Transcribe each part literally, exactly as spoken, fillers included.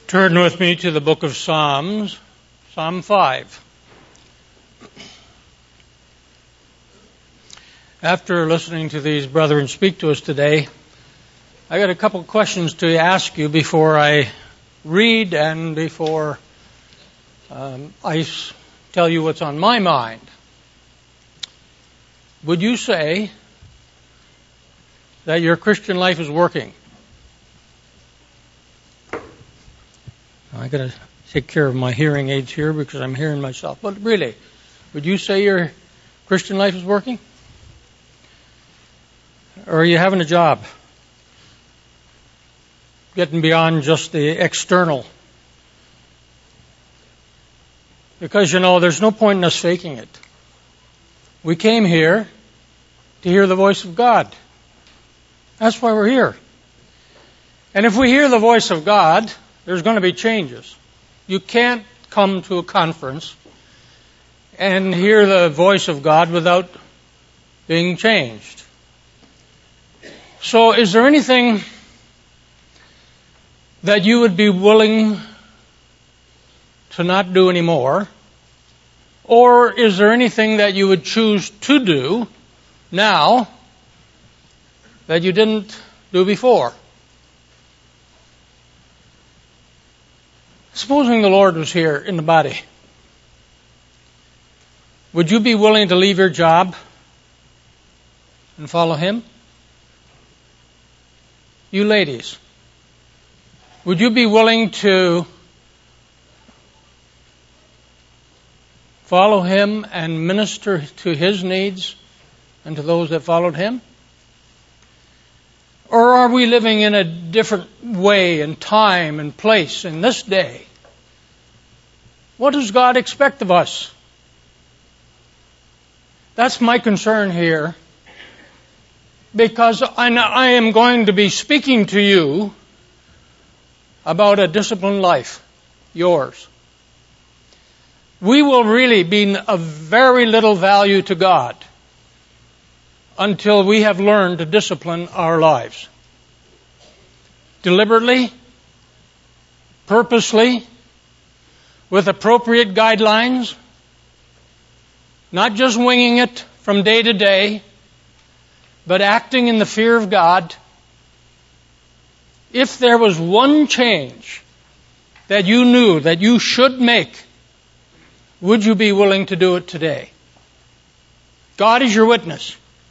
Turn with me to the book of Psalms, Psalm five. After listening to these brethren speak to us today, I got a couple of questions to ask you before I read and before um, I tell you what's on my mind. Would you say that your Christian life is working? I got to take care of my hearing aids here because I'm hearing myself. But really, would you say your Christian life is working? Or are you having a job? Getting beyond just the external. Because, you know, there's no point in us faking it. We came here to hear the voice of God. That's why we're here. And if we hear the voice of God, there's going to be changes. You can't come to a conference and hear the voice of God without being changed. So is there anything that you would be willing to not do anymore? Or is there anything that you would choose to do now that you didn't do before? Supposing the Lord was here in the body, would you be willing to leave your job and follow Him? You ladies, would you be willing to follow Him and minister to His needs and to those that followed Him? Or are we living in a different way and time and place in this day? What does God expect of us? That's my concern here, because I am going to be speaking to you about a disciplined life, yours. We will really be of very little value to God until we have learned to discipline our lives. Deliberately, purposely, with appropriate guidelines, not just winging it from day to day, but acting in the fear of God. If there was one change that you knew that you should make, would you be willing to do it today? God is your witness.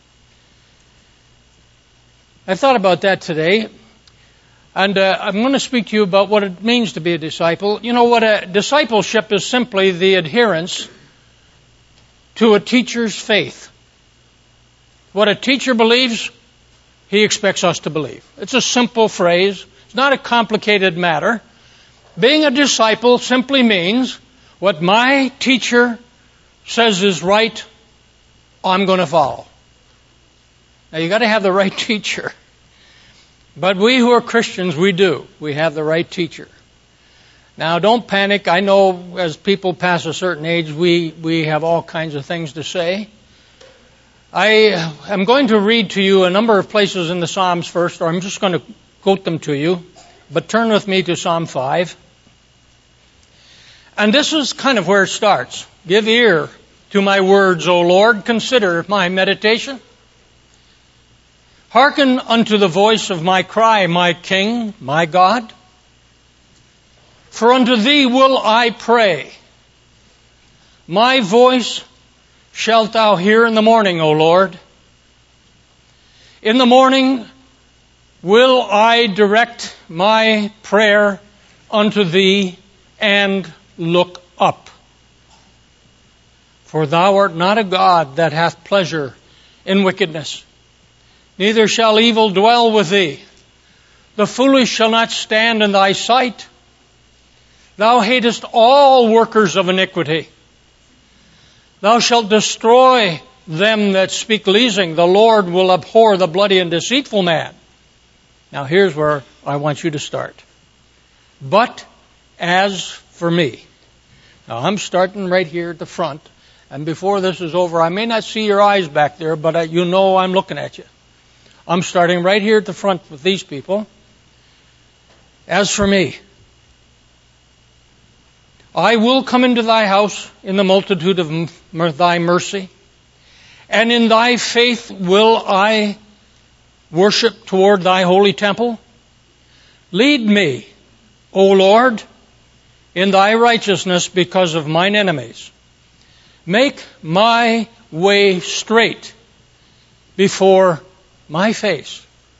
I thought about that today, and uh, I'm going to speak to you about what it means to be a disciple. You know what? A discipleship is simply the adherence to a teacher's faith. What a teacher believes, he expects us to believe. It's a simple phrase. It's not a complicated matter. Being a disciple simply means what my teacher says is right, I'm going to follow. Now, you got to have the right teacher. But we who are Christians, we do. We have the right teacher. Now, don't panic. I know as people pass a certain age, we, we have all kinds of things to say. I am going to read to you a number of places in the Psalms first, or I'm just going to quote them to you. But turn with me to Psalm five. And this is kind of where it starts. Give ear to my words, O Lord. Consider my meditation. Hearken unto the voice of my cry, my King, my God. For unto thee will I pray. My voice shalt thou hear in the morning, O Lord. In the morning will I direct my prayer unto thee and look up. For thou art not a God that hath pleasure in wickedness, neither shall evil dwell with thee. The foolish shall not stand in thy sight. Thou hatest all workers of iniquity. Thou shalt destroy them that speak leasing. The Lord will abhor the bloody and deceitful man. Now here's where I want you to start. But as for me. Now I'm starting right here at the front. And before this is over, I may not see your eyes back there, but I, you know I'm looking at you. I'm starting right here at the front with these people. As for me, I will come into thy house in the multitude of m- thy mercy, and in thy faith will I worship toward thy holy temple. Lead me, O Lord, in thy righteousness because of mine enemies. Make my way straight before my face.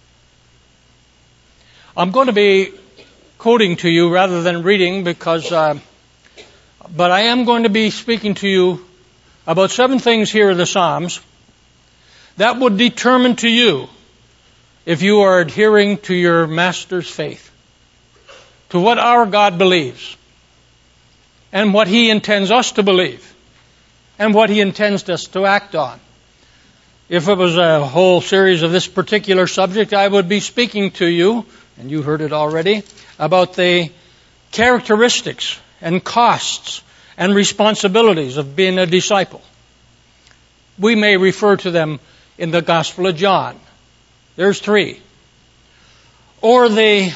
I'm going to be quoting to you rather than reading because, uh, but I am going to be speaking to you about seven things here in the Psalms that would determine to you if you are adhering to your Master's faith, to what our God believes, and what He intends us to believe, and what He intends us to act on. If it was a whole series of this particular subject, I would be speaking to you, and you heard it already, about the characteristics and costs and responsibilities of being a disciple. We may refer to them in the Gospel of John. There's three. Or the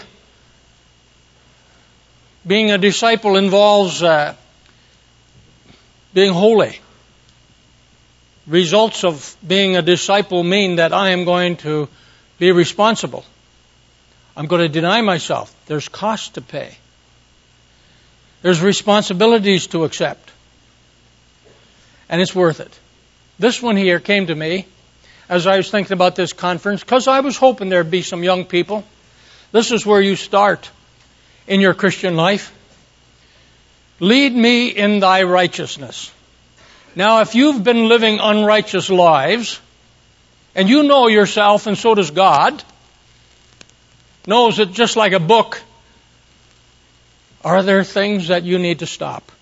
being a disciple involves uh, being holy. Results of being a disciple mean that I am going to be responsible. I'm going to deny myself. There's cost to pay. There's responsibilities to accept. And it's worth it. This one here came to me as I was thinking about this conference because I was hoping there'd be some young people. This is where you start in your Christian life. Lead me in thy righteousness. Now, if you've been living unrighteous lives, and you know yourself, and so does God, knows it just like a book, are there things that you need to stop?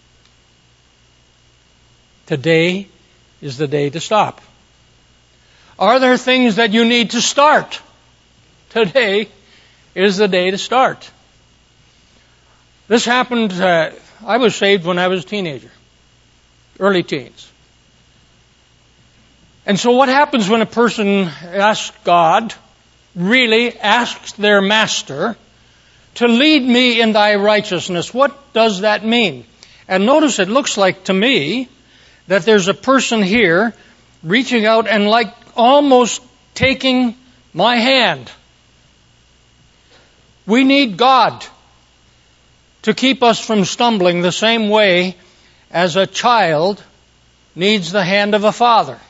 Today is the day to stop. Are there things that you need to start? Today is the day to start. This happened, uh, I was saved when I was a teenager. Early teens. And so what happens when a person asks God, really asks their master, to lead me in thy righteousness? What does that mean? And notice it looks like to me that there's a person here reaching out and like almost taking my hand. We need God to keep us from stumbling the same way as a child needs the hand of a father.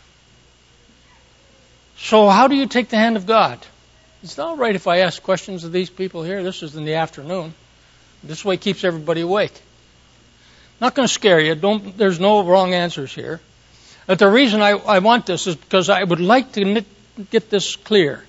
So how do you take the hand of God? It's all right if I ask questions of these people here. This is in the afternoon. This way keeps everybody awake. Not going to scare you. Don't. There's no wrong answers here. But the reason I, I want this is because I would like to knit, get this clear.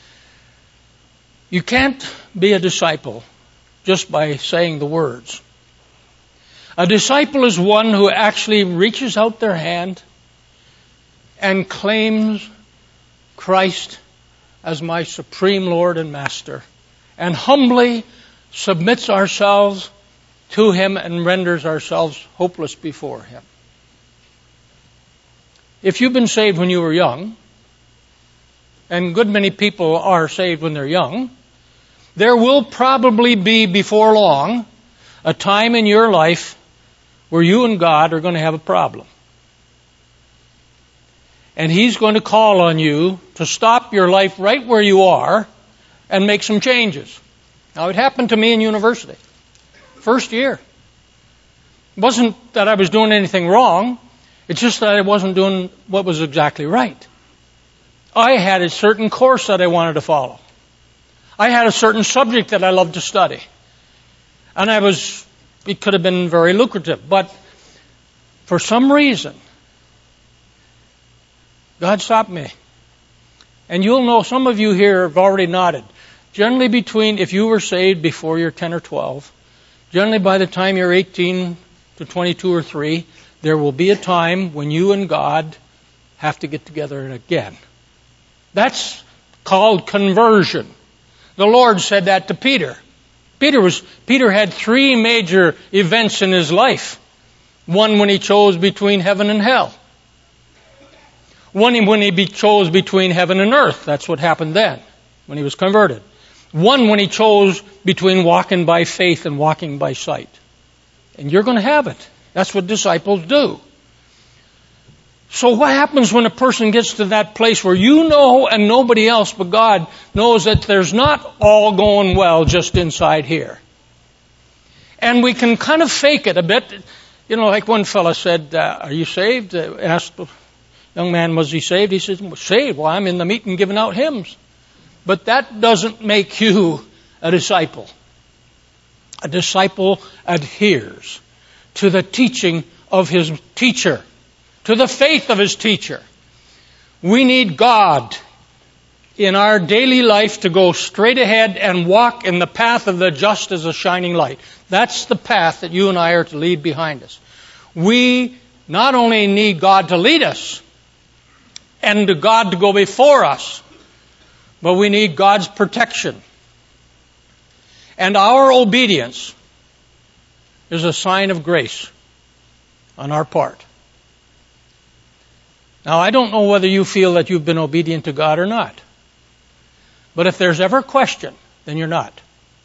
You can't be a disciple just by saying the words. A disciple is one who actually reaches out their hand and claims Christ as my supreme Lord and Master, and humbly submits ourselves to Him and renders ourselves hopeless before Him. If you've been saved when you were young, and a good many people are saved when they're young, there will probably be before long a time in your life where you and God are going to have a problem. And He's going to call on you to stop your life right where you are and make some changes. Now, it happened to me in university. First year. It wasn't that I was doing anything wrong. It's just that I wasn't doing what was exactly right. I had a certain course that I wanted to follow. I had a certain subject that I loved to study. And I was, it could have been very lucrative. But for some reason, God stopped me. And you'll know, some of you here have already nodded. Generally between, if you were saved before you're ten or twelve, generally by the time you're eighteen to twenty-two or three, there will be a time when you and God have to get together again. That's called conversion. The Lord said that to Peter. Peter was, Peter had three major events in his life. One when he chose between heaven and hell. One when he chose between heaven and earth. That's what happened then, when he was converted. One when he chose between walking by faith and walking by sight. And you're going to have it. That's what disciples do. So what happens when a person gets to that place where you know and nobody else but God knows that there's not all going well just inside here? And we can kind of fake it a bit. You know, like one fellow said, uh, are you saved? Uh, asked the young man, was he saved? He said, saved? Well, I'm in the meeting giving out hymns. But that doesn't make you a disciple. A disciple adheres to the teaching of his teacher, to the faith of his teacher. We need God in our daily life to go straight ahead and walk in the path of the just as a shining light. That's the path that you and I are to lead behind us. We not only need God to lead us and to God to go before us, but we need God's protection. And our obedience is a sign of grace on our part. Now, I don't know whether you feel that you've been obedient to God or not. But if there's ever a question, then you're not.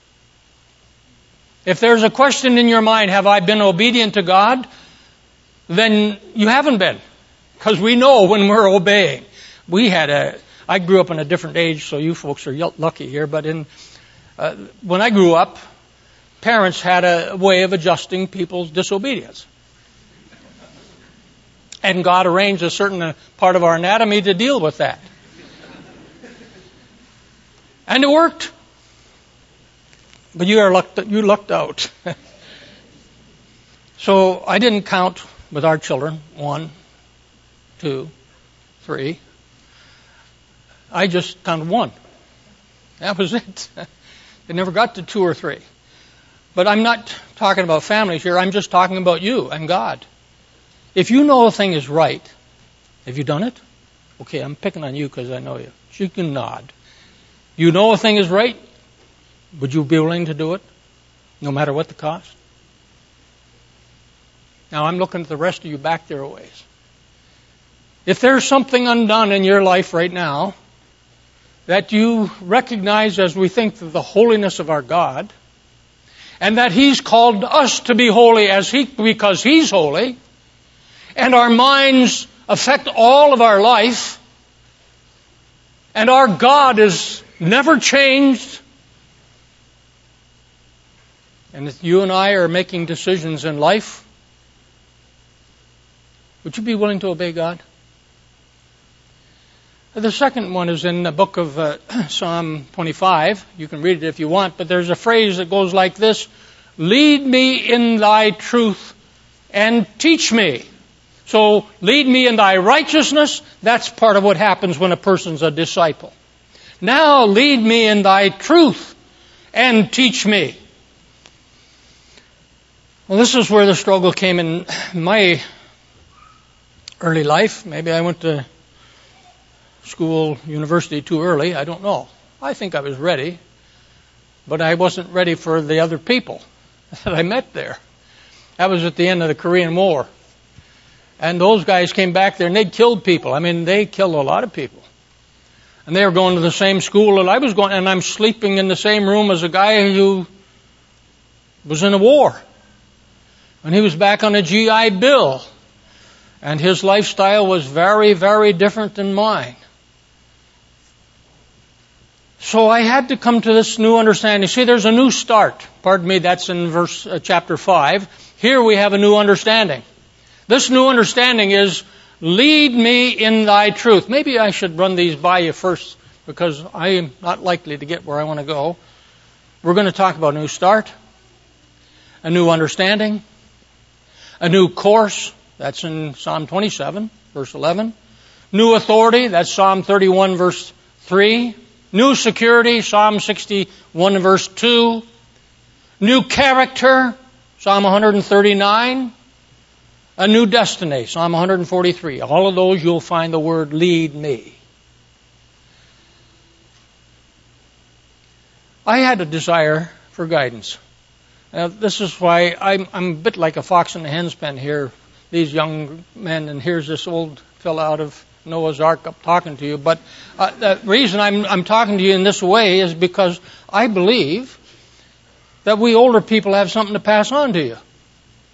If there's a question in your mind, have I been obedient to God? Then you haven't been. Because we know when we're obeying. We had a, I grew up in a different age, so you folks are lucky here, but in, uh, when I grew up, parents had a way of adjusting people's disobedience. And God arranged a certain part of our anatomy to deal with that. And it worked. But you are lucked, you lucked out. So I didn't count with our children. One, two, three. I just counted one. That was it. They never got to two or three. But I'm not talking about families here. I'm just talking about you and God. If you know a thing is right, have you done it? Okay, I'm picking on you because I know you. You can nod. You know a thing is right? Would you be willing to do it? No matter what the cost? Now I'm looking at the rest of you back there a ways. If there's something undone in your life right now that you recognize as we think of the holiness of our God, and that He's called us to be holy as He because He's holy, and our minds affect all of our life, and our God is never changed, and if you and I are making decisions in life, would you be willing to obey God? The second one is in the book of uh, Psalm twenty-five. You can read it if you want, but there's a phrase that goes like this: lead me in thy truth and teach me. So, lead me in thy righteousness. That's part of what happens when a person's a disciple. Now, lead me in thy truth and teach me. Well, this is where the struggle came in my early life. Maybe I went to school, university too early. I don't know. I think I was ready, but I wasn't ready for the other people that I met there. That was at the end of the Korean War. And those guys came back there and they'd killed people. I mean, they killed a lot of people. And they were going to the same school that I was going, and I'm sleeping in the same room as a guy who was in a war. And he was back on a G I Bill. And his lifestyle was very, very different than mine. So I had to come to this new understanding. See, there's a new start. Pardon me, that's in verse uh, chapter five. Here we have a new understanding. This new understanding is, lead me in thy truth. Maybe I should run these by you first, because I am not likely to get where I want to go. We're going to talk about a new start, a new understanding, a new course. That's in Psalm twenty-seven, verse eleven. New authority. That's Psalm thirty-one, verse three. New security. Psalm sixty-one, verse two. New character. Psalm one thirty-nine. A new destiny, Psalm one forty-three. All of those you'll find the word lead me. I had a desire for guidance. Now, this is why I'm, I'm a bit like a fox in a hen's pen here, these young men, and here's this old fellow out of Noah's Ark up talking to you. But uh, the reason I'm, I'm talking to you in this way is because I believe that we older people have something to pass on to you.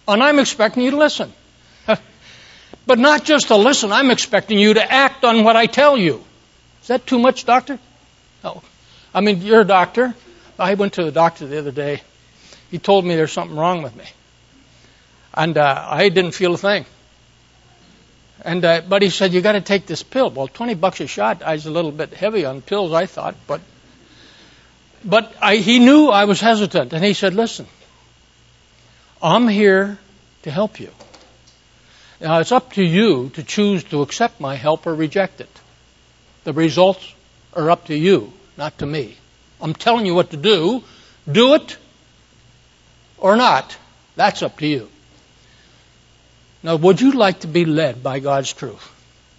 And I'm expecting you to listen. But not just to listen, I'm expecting you to act on what I tell you. Is that too much, doctor? No. I mean, you're a doctor. I went to the doctor the other day. He told me there's something wrong with me. And uh, I didn't feel a thing. And uh, but he said, you got to take this pill. Well, twenty bucks a shot. I was a little bit heavy on pills, I thought. But but I, he knew I was hesitant. And he said, listen, I'm here to help you. Now, it's up to you to choose to accept my help or reject it. The results are up to you, not to me. I'm telling you what to do. Do it or not. That's up to you. Now, would you like to be led by God's truth?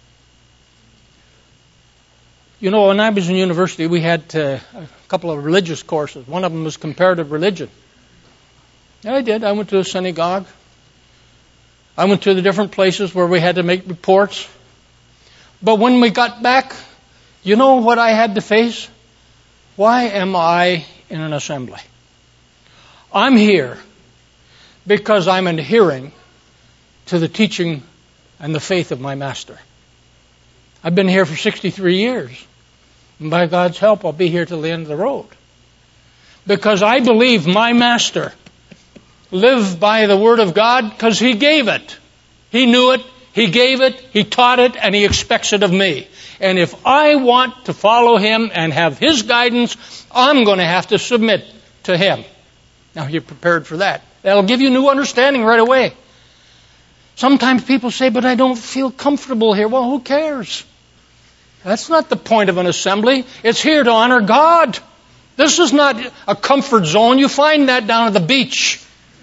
You know, when I was in university, we had uh, a couple of religious courses. One of them was comparative religion. Yeah, I did. I went to a synagogue. I went to the different places where we had to make reports. But when we got back, you know what I had to face? Why am I in an assembly? I'm here because I'm adhering to the teaching and the faith of my master. I've been here for sixty-three years. And by God's help, I'll be here till the end of the road. Because I believe my master lived by the Word of God because He gave it. He knew it, He gave it, He taught it, and He expects it of me. And if I want to follow Him and have His guidance, I'm going to have to submit to Him. Now, you're prepared for that. That'll give you new understanding right away. Sometimes people say, but I don't feel comfortable here. Well, who cares? That's not the point of an assembly. It's here to honor God. This is not a comfort zone. You find that down at the beach.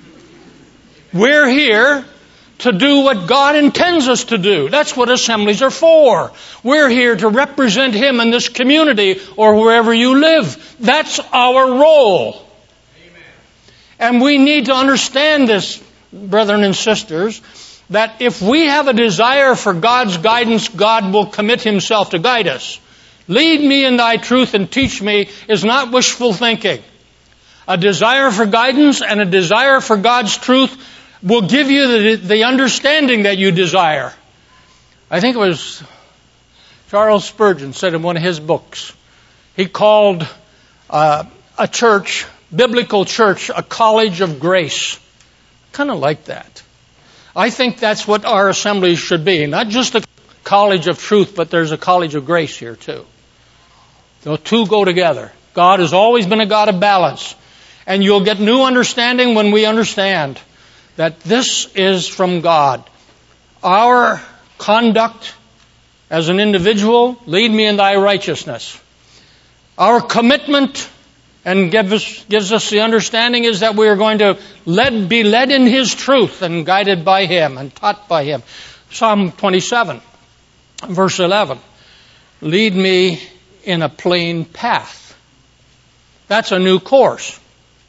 We're here to do what God intends us to do. That's what assemblies are for. We're here to represent Him in this community or wherever you live. That's our role. Amen. And we need to understand this, brethren and sisters, that if we have a desire for God's guidance, God will commit Himself to guide us. Lead me in thy truth and teach me is not wishful thinking. A desire for guidance and a desire for God's truth will give you the, the understanding that you desire. I think it was Charles Spurgeon said in one of his books, he called uh, a church, biblical church, a college of grace. Kind of like that. I think that's what our assemblies should be. Not just a college of truth, but there's a college of grace here too. The two go together. God has always been a God of balance. And you'll get new understanding when we understand that this is from God. Our conduct as an individual, lead me in thy righteousness. Our commitment and give us, gives us the understanding is that we are going to led, be led in His truth and guided by Him and taught by Him. Psalm twenty-seven, verse eleven. Lead me in a plain path. That's a new course.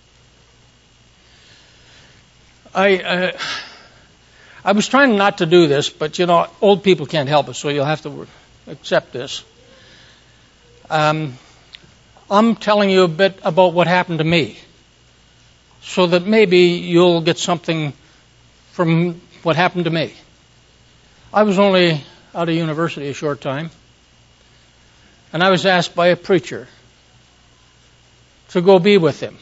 I uh, I was trying not to do this, but you know, old people can't help it, so you'll have to accept this. Um, I'm telling you a bit about what happened to me, so that maybe you'll get something from what happened to me. I was only out of university a short time, and I was asked by a preacher to go be with him.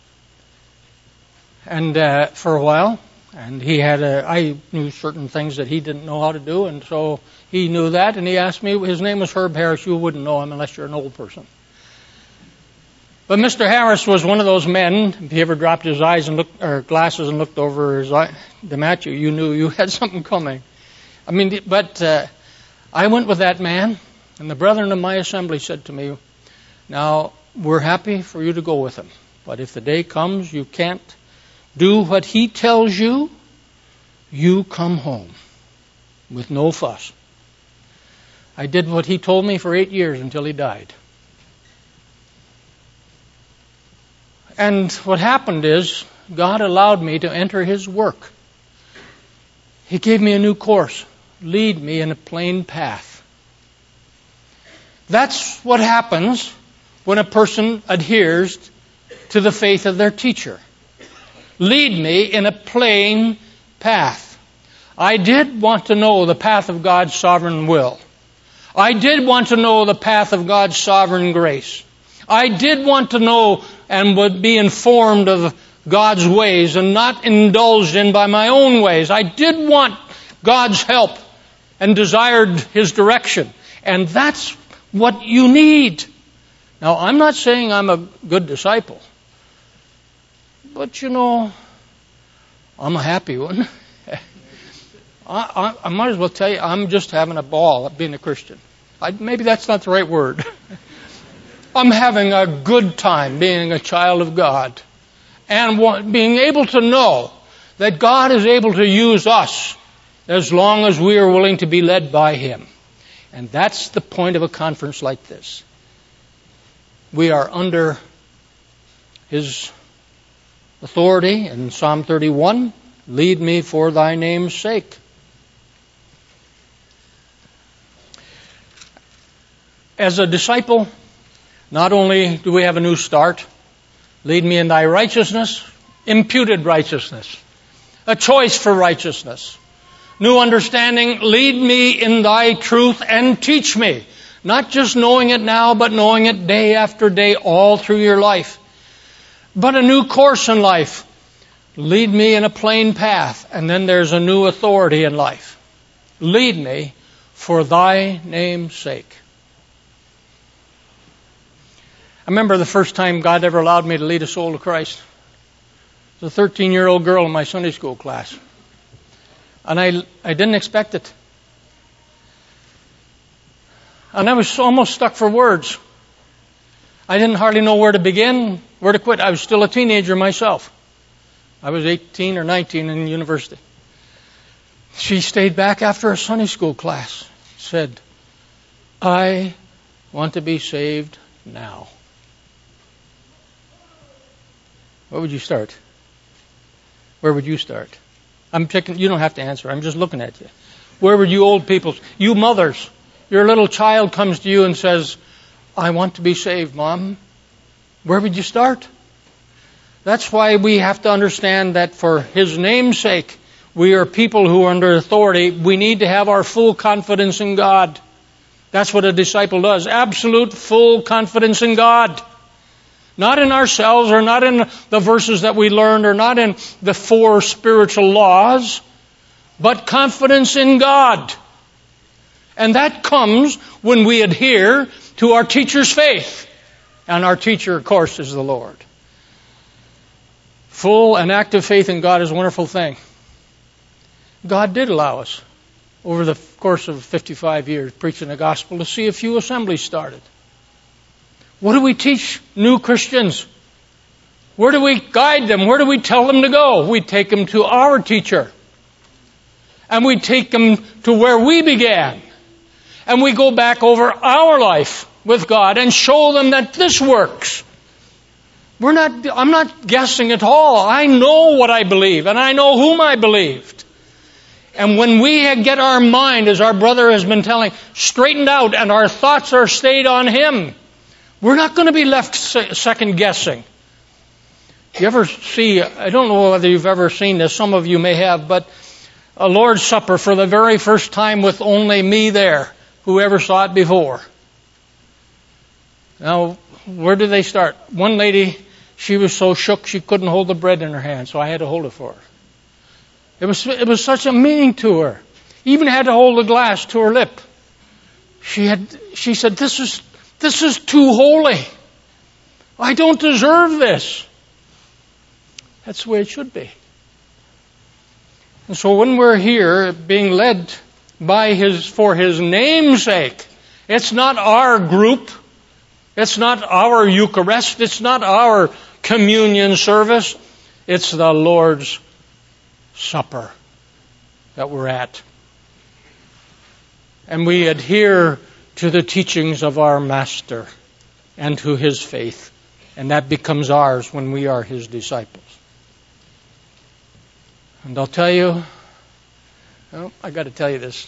And uh, for a while, and he had a, I knew certain things that he didn't know how to do, and so he knew that, and he asked me, his name was Herb Harris, you wouldn't know him unless you're an old person. But Mister Harris was one of those men, if he ever dropped his eyes and looked, or glasses and looked over his eye, them at you, you knew you had something coming. I mean, but uh, I went with that man, and the brethren of my assembly said to me, now, we're happy for you to go with him, but if the day comes you can't do what he tells you, you come home with no fuss. I did what he told me for eight years until he died. And what happened is, God allowed me to enter His work. He gave me a new course. Lead me in a plain path. That's what happens when a person adheres to the faith of their teacher. Lead me in a plain path. I did want to know the path of God's sovereign will. I did want to know the path of God's sovereign grace. I did want to know and would be informed of God's ways and not indulged in by my own ways. I did want God's help and desired His direction. And that's what you need. Now, I'm not saying I'm a good disciple. But, you know, I'm a happy one. I, I, I might as well tell you, I'm just having a ball at being a Christian. I, maybe that's not the right word. I'm having a good time being a child of God. And want, being able to know that God is able to use us as long as we are willing to be led by Him. And that's the point of a conference like this. We are under His authority in Psalm thirty-one. Lead me for thy name's sake. As a disciple, not only do we have a new start, lead me in thy righteousness, imputed righteousness, a choice for righteousness, new understanding, lead me in thy truth and teach me. Not just knowing it now, but knowing it day after day all through your life. But a new course in life. Lead me in a plain path. And then there's a new authority in life. Lead me for thy name's sake. I remember the first time God ever allowed me to lead a soul to Christ. It was a thirteen-year-old girl in my Sunday school class. And I, I didn't expect it. And I was almost stuck for words. I didn't hardly know where to begin, where to quit. I was still a teenager myself. I was eighteen or nineteen in university. She stayed back after a Sunday school class. Said, I want to be saved now. Where would you start? Where would you start? I'm checking. You don't have to answer. I'm just looking at you. Where would you old people, you mothers, your little child comes to you and says, I want to be saved, Mom. Where would you start? That's why we have to understand that for His name's sake, we are people who are under authority. We need to have our full confidence in God. That's what a disciple does. Absolute full confidence in God. Not in ourselves or not in the verses that we learned or not in the four spiritual laws, but confidence in God. And that comes when we adhere to our teacher's faith. And our teacher, of course, is the Lord. Full and active faith in God is a wonderful thing. God did allow us, over the course of fifty-five years, preaching the gospel, to see a few assemblies started. What do we teach new Christians? Where do we guide them? Where do we tell them to go? We take them to our teacher. And we take them to where we began. And we go back over our life with God and show them that this works. We're not, I'm not guessing at all. I know what I believe, and I know whom I believed. And when we get our mind, as our brother has been telling, straightened out and our thoughts are stayed on Him, we're not going to be left second guessing. You ever see, I don't know whether you've ever seen this, some of you may have, but a Lord's Supper for the very first time with only me there. Whoever saw it before. Now, where did they start? One lady, she was so shook she couldn't hold the bread in her hand, so I had to hold it for her. It was, it was such a meaning to her. Even had to hold the glass to her lip. She had, she said, this is, this is too holy. I don't deserve this. That's the way it should be. And so when we're here being led by His, for His name's sake, it's not our group, it's not our Eucharist, it's not our communion service, it's the Lord's Supper that we're at. And we adhere to the teachings of our Master and to His faith. And that becomes ours when we are His disciples. And I'll tell you, well, I got to tell you this.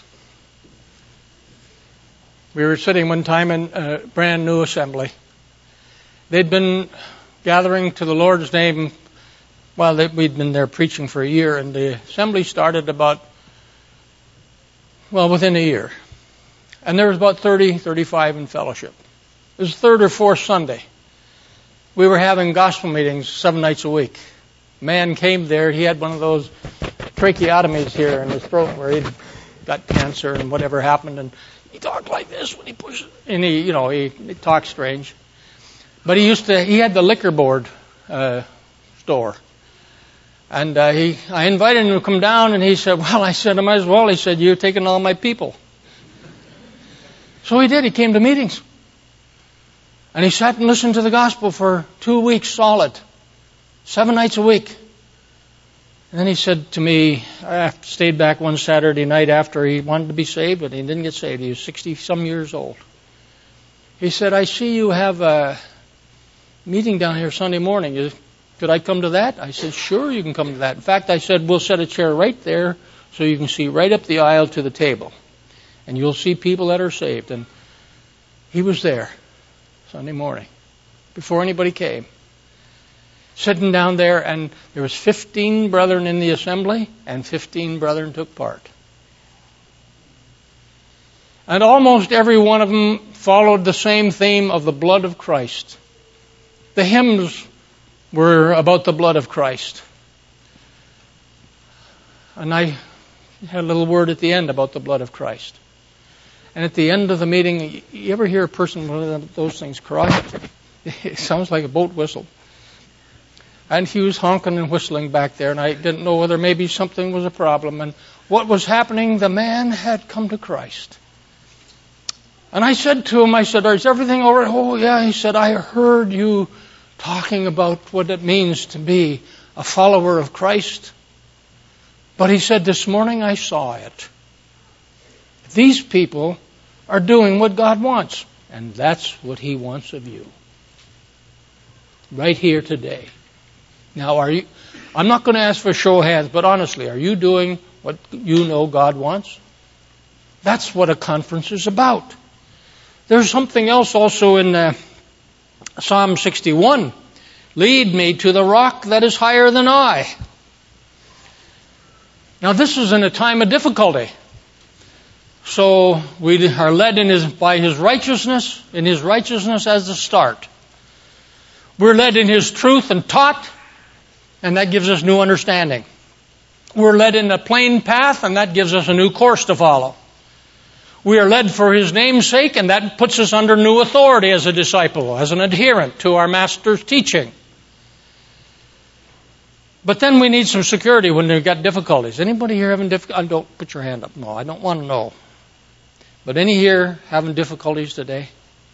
We were sitting one time in a brand new assembly. They'd been gathering to the Lord's name Well, they, we'd been there preaching for a year, and the assembly started about, well, within a year. And there was about thirty, thirty-five in fellowship. It was third or fourth Sunday. We were having gospel meetings seven nights a week. A man came there. He had one of those tracheotomies here in his throat where he'd got cancer and whatever happened. And he talked like this when he pushed it. And he, you know, he, he talked strange. But he used to, he had the liquor board uh, store. And uh, he, I invited him to come down, and he said, well, I said, I might as well. He said, you're taking all my people. So he did. He came to meetings. And he sat and listened to the gospel for two weeks solid, seven nights a week. And then he said to me, I stayed back one Saturday night after he wanted to be saved, but he didn't get saved. He was sixty-some years old. He said, I see you have a meeting down here Sunday morning. Could I come to that? I said, sure, you can come to that. In fact, I said, we'll set a chair right there so you can see right up the aisle to the table. And you'll see people that are saved. And he was there Sunday morning before anybody came. Sitting down there, and there was fifteen brethren in the assembly, and fifteen brethren took part. And almost every one of them followed the same theme of the blood of Christ. The hymns were about the blood of Christ. And I had a little word at the end about the blood of Christ. And at the end of the meeting, you ever hear a person with those things cry? It sounds like a boat whistle. And he was honking and whistling back there, and I didn't know whether maybe something was a problem. And what was happening, the man had come to Christ. And I said to him, I said, is everything all right? Oh, yeah. He said, I heard you talking about what it means to be a follower of Christ. But he said, this morning I saw it. These people are doing what God wants. And that's what He wants of you. Right here today. Now, are you, I'm not going to ask for a show of hands, but honestly, are you doing what you know God wants? That's what a conference is about. There's something else also in uh, Psalm sixty-one. Lead me to the rock that is higher than I. Now, this is in a time of difficulty. So we are led in his, by His righteousness, in His righteousness as the start. We're led in His truth and taught, and that gives us new understanding. We're led in a plain path, and that gives us a new course to follow. We are led for His name's sake, and that puts us under new authority as a disciple, as an adherent to our Master's teaching. But then we need some security when we've got difficulties. Anybody here having difficulties? Don't put your hand up. No, I don't want to know. But any here having difficulties today?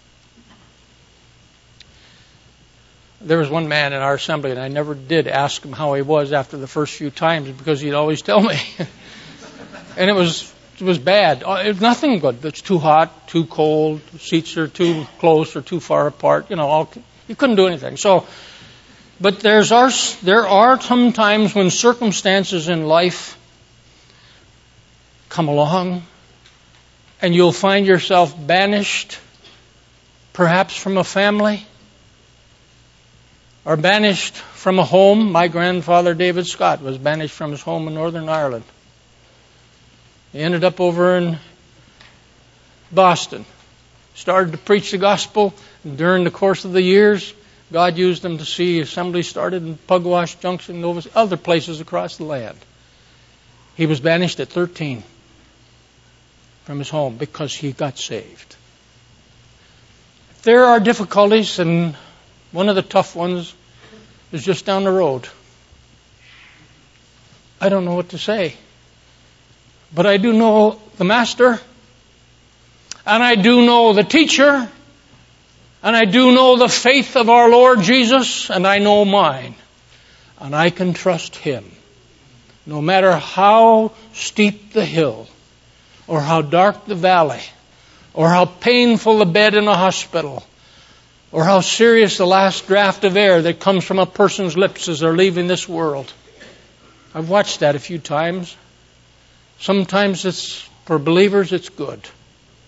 There was one man in our assembly, and I never did ask him how he was after the first few times because he'd always tell me. And it was it was bad. It was nothing good. It's too hot, too cold, seats are too close or too far apart. You know, all, you couldn't do anything. So, but there's our, there are some times when circumstances in life come along, and you'll find yourself banished, perhaps from a family, or banished from a home. My grandfather, David Scott, was banished from his home in Northern Ireland. He ended up over in Boston. Started to preach the gospel, and during the course of the years, God used him to see assemblies started in Pugwash Junction and other places across the land. He was banished at thirteen from his home because he got saved. There are difficulties, and one of the tough ones is just down the road. I don't know what to say. But I do know the Master, and I do know the teacher, and I do know the faith of our Lord Jesus, and I know mine. And I can trust Him. No matter how steep the hill, or how dark the valley, or how painful the bed in a hospital, or how serious the last draft of air that comes from a person's lips as they're leaving this world. I've watched that a few times. Sometimes it's, for believers, it's good.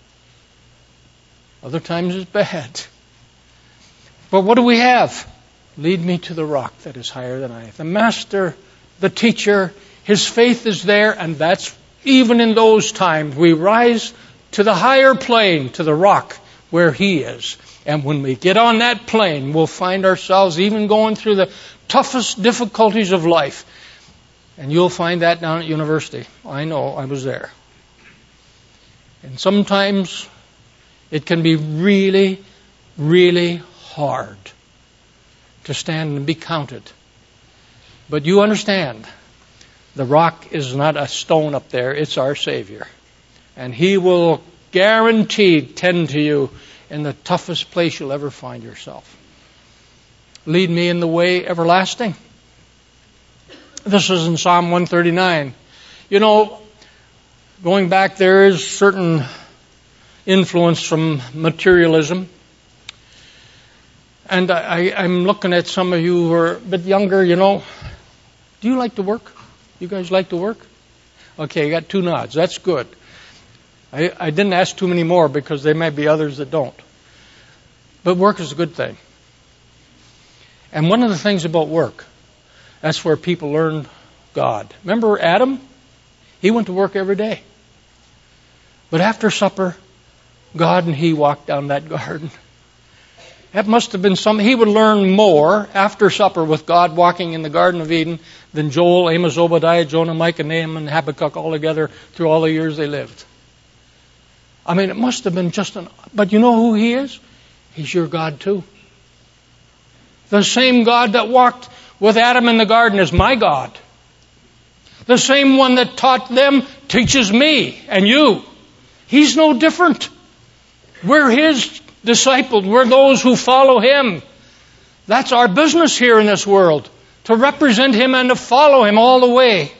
Other times it's bad. But what do we have? Lead me to the rock that is higher than I. The master, the teacher, his faith is there, and that's even in those times we rise to the higher plane, to the rock where he is. And when we get on that plane, we'll find ourselves even going through the toughest difficulties of life. And you'll find that down at university. I know, I was there. And sometimes it can be really, really hard to stand and be counted. But you understand, the rock is not a stone up there, it's our Savior. And he will guaranteed tend to you in the toughest place you'll ever find yourself. Lead me in the way everlasting. This is in Psalm one thirty-nine. You know, going back, there is certain influence from materialism. And I, I'm looking at some of you who are a bit younger, you know. Do you like to work? You guys like to work? Okay, you got two nods. That's good. I, I didn't ask too many more because there might be others that don't. But work is a good thing. And one of the things about work, that's where people learned God. Remember Adam? He went to work every day. But after supper, God and he walked down that garden. That must have been something. He would learn more after supper with God walking in the Garden of Eden than Joel, Amos, Obadiah, Jonah, Micah, Nahum, and Habakkuk all together through all the years they lived. I mean, it must have been just an... But you know who he is? He's your God too. The same God that walked with Adam in the garden is my God. The same one that taught them teaches me and you. He's no different. We're his disciples. We're those who follow him. That's our business here in this world. To represent him and to follow him all the way.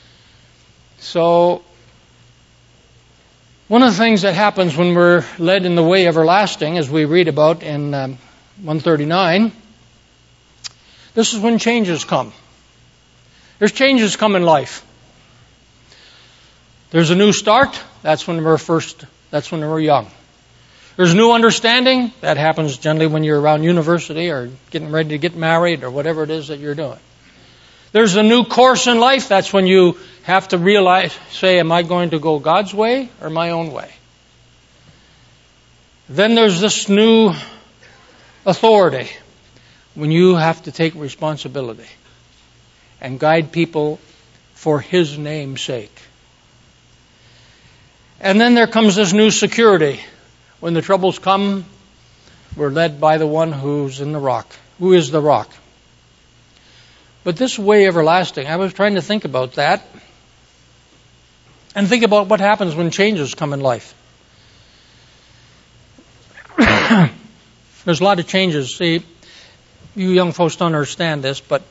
So, one of the things that happens when we're led in the way everlasting, as we read about in um, one thirty-nine, this is when changes come. There's changes come in life. There's a new start. That's when we're first, that's when we're young. There's new understanding. That happens generally when you're around university or getting ready to get married or whatever it is that you're doing. There's a new course in life. That's when you have to realize, say, am I going to go God's way or my own way? Then there's this new authority when you have to take responsibility and guide people for his name's sake. And then there comes this new security. When the troubles come, we're led by the one who's in the rock. Who is the rock? But this way everlasting, I was trying to think about that. And think about what happens when changes come in life. There's a lot of changes. See, you young folks don't understand this, but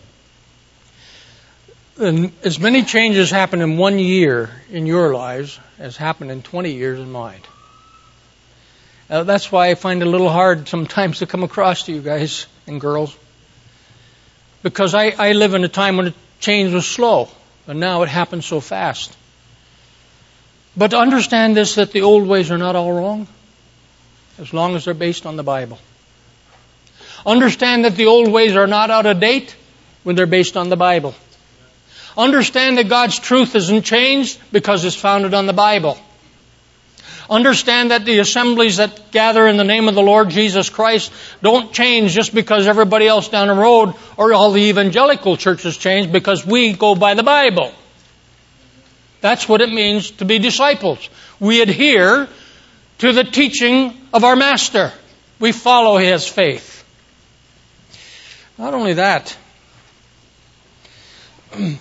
as many changes happen in one year in your lives as happen in twenty years in mine. Uh, that's why I find it a little hard sometimes to come across to you guys and girls. Because I, I live in a time when change was slow, and now it happens so fast. But understand this, that the old ways are not all wrong, as long as they're based on the Bible. Understand that the old ways are not out of date when they're based on the Bible. Understand that God's truth isn't changed because it's founded on the Bible. Understand that the assemblies that gather in the name of the Lord Jesus Christ don't change just because everybody else down the road or all the evangelical churches change, because we go by the Bible. That's what it means to be disciples. We adhere to the teaching of our Master. We follow his faith. Not only that, when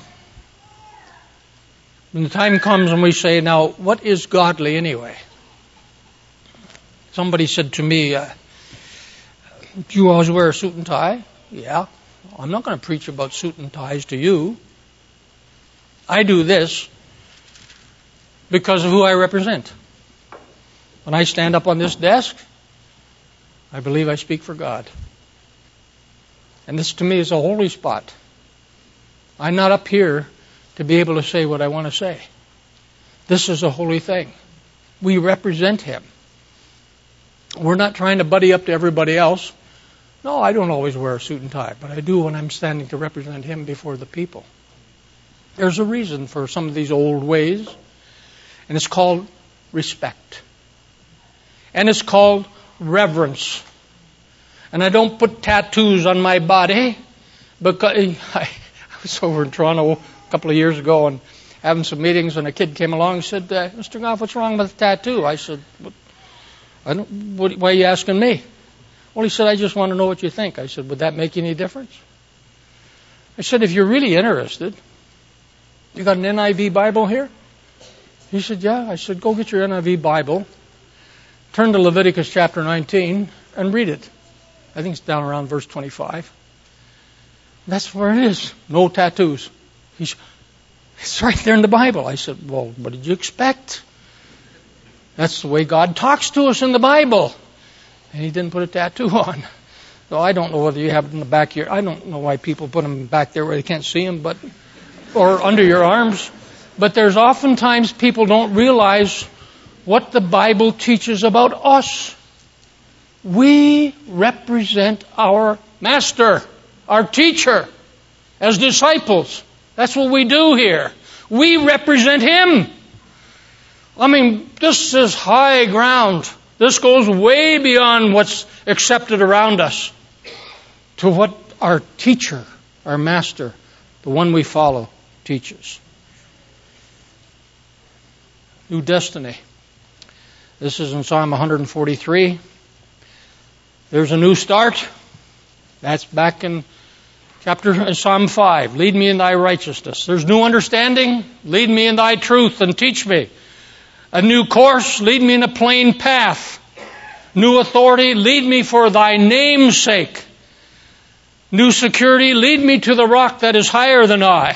the time comes and we say, now, what is godly anyway? Somebody said to me, uh, do you always wear a suit and tie? Yeah. I'm not going to preach about suit and ties to you. I do this because of who I represent. When I stand up on this desk, I believe I speak for God. And this to me is a holy spot. I'm not up here to be able to say what I want to say. This is a holy thing. We represent him. We're not trying to buddy up to everybody else. No, I don't always wear a suit and tie, but I do when I'm standing to represent Him before the people. There's a reason for some of these old ways, and it's called respect. And it's called reverence. And I don't put tattoos on my body because I was over in Toronto a couple of years ago and having some meetings, and a kid came along and said, uh, Mister Goff, what's wrong with the tattoo? I said, I don't, what, why are you asking me? Well, he said, I just want to know what you think. I said, would that make any difference? I said, if you're really interested, you got an N I V Bible here? He said, yeah. I said, go get your N I V Bible, turn to Leviticus chapter nineteen, and read it. I think it's down around verse twenty-five. That's where it is. No tattoos. He said, it's right there in the Bible. I said, well, what did you expect? That's the way God talks to us in the Bible. And he didn't put a tattoo on. So I don't know whether you have it in the back of your... I don't know why people put them back there where they can't see them, but or under your arms. But there's oftentimes people don't realize what the Bible teaches about us. We represent our master, our teacher, as disciples. That's what we do here. We represent Him. I mean, this is high ground. This goes way beyond what's accepted around us to what our teacher, our master, the one we follow, teaches. New destiny. This is in Psalm one forty-three. There's a new start. That's back in chapter Psalm five. Lead me in thy righteousness. There's new understanding. Lead me in thy truth and teach me. A new course. Lead me in a plain path. New authority. Lead me for thy name's sake. New security. Lead me to the rock that is higher than I.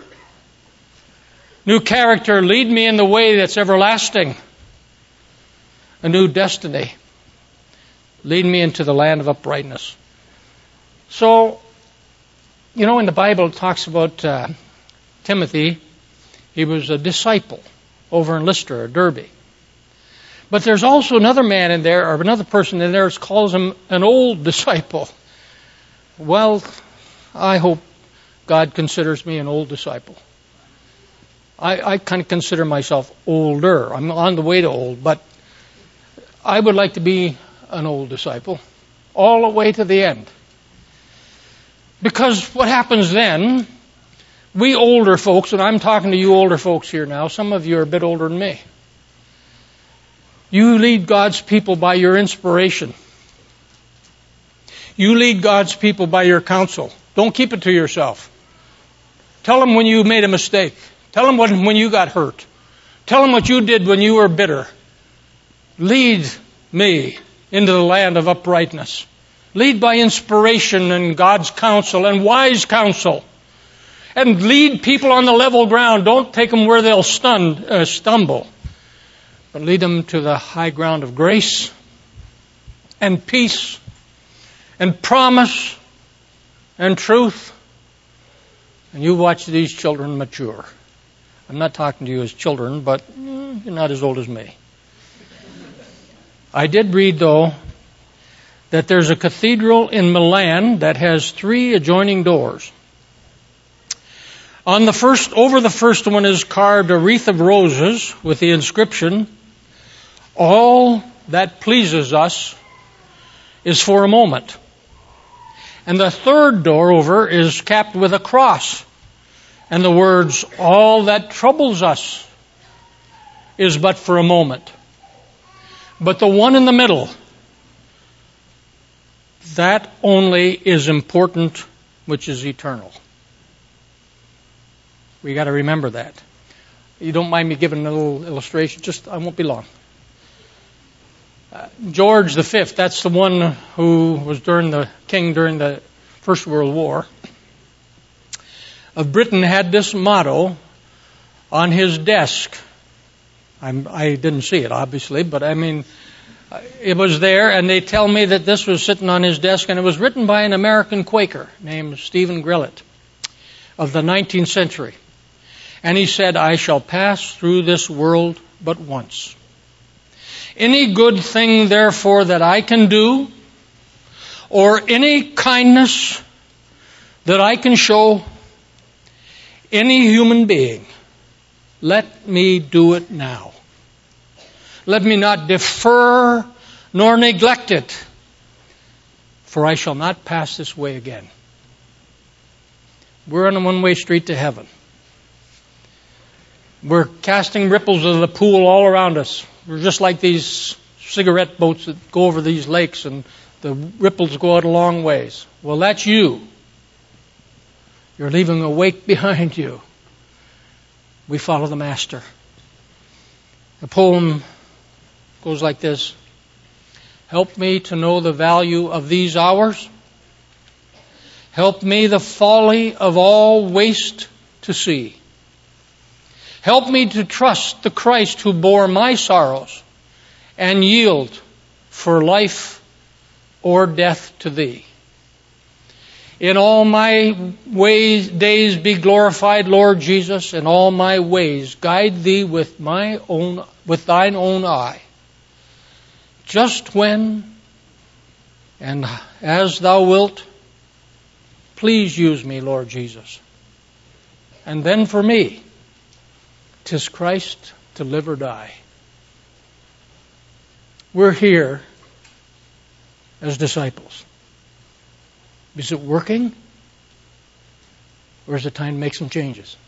New character. Lead me in the way that's everlasting. A new destiny. Lead me into the land of uprightness. So, you know, in the Bible it talks about uh, Timothy. He was a disciple over in Lystra or Derbe. But there's also another man in there, or another person in there, that calls him an old disciple. Well, I hope God considers me an old disciple. I, I kind of consider myself older. I'm on the way to old, but I would like to be an old disciple all the way to the end. Because what happens then, we older folks, and I'm talking to you older folks here now, some of you are a bit older than me. You lead God's people by your inspiration. You lead God's people by your counsel. Don't keep it to yourself. Tell them when you made a mistake. Tell them when, when you got hurt. Tell them what you did when you were bitter. Lead me into the land of uprightness. Lead by inspiration and God's counsel and wise counsel. And lead people on the level ground. Don't take them where they'll stun, uh, stumble. But lead them to the high ground of grace and peace and promise and truth. And you watch these children mature. I'm not talking to you as children, but mm, you're not as old as me. I did read, though, that there's a cathedral in Milan that has three adjoining doors. On the first, over the first one is carved a wreath of roses with the inscription, "All that pleases us is for a moment." And the third door over is capped with a cross, and the words, "All that troubles us is but for a moment." But the one in the middle, that only is important, which is eternal. We got to remember that. You don't mind me giving a little illustration? Just, I won't be long. Uh, George the Fifth, that's the one who was during the king during the First World War, of Britain, had this motto on his desk. I'm, I didn't see it, obviously, but I mean, it was there, and they tell me that this was sitting on his desk, and it was written by an American Quaker named Stephen Grillett of the nineteenth century. And he said, "I shall pass through this world but once. Any good thing, therefore, that I can do, or any kindness that I can show any human being, let me do it now. Let me not defer nor neglect it, for I shall not pass this way again. We're on a one-way street to heaven. We're casting ripples of the pool all around us. We're just like these cigarette boats that go over these lakes and the ripples go out a long ways. Well, that's you. You're leaving a wake behind you. We follow the Master. The poem goes like this. Help me to know the value of these hours. Help me the folly of all waste to see. Help me to trust the Christ who bore my sorrows and yield for life or death to Thee. In all my ways, days be glorified, Lord Jesus. In all my ways, guide Thee with my own, with Thine own eye. Just when and as Thou wilt, please use me, Lord Jesus. And then for me, 'tis Christ to live or die. We're here as disciples. Is it working? Or is it time to make some changes?